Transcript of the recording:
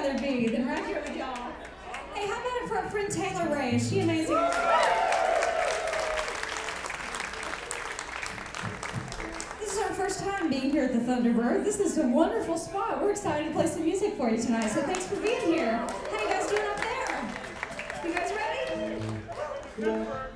rather be than right here with y'all? Hey, how about it for our friend Taylor Ray? Is she amazing? This is our first time being here at the Thunderbird. This is a wonderful spot. We're excited to play some music for you tonight, so thanks for being here. How you guys doing up there? You guys ready?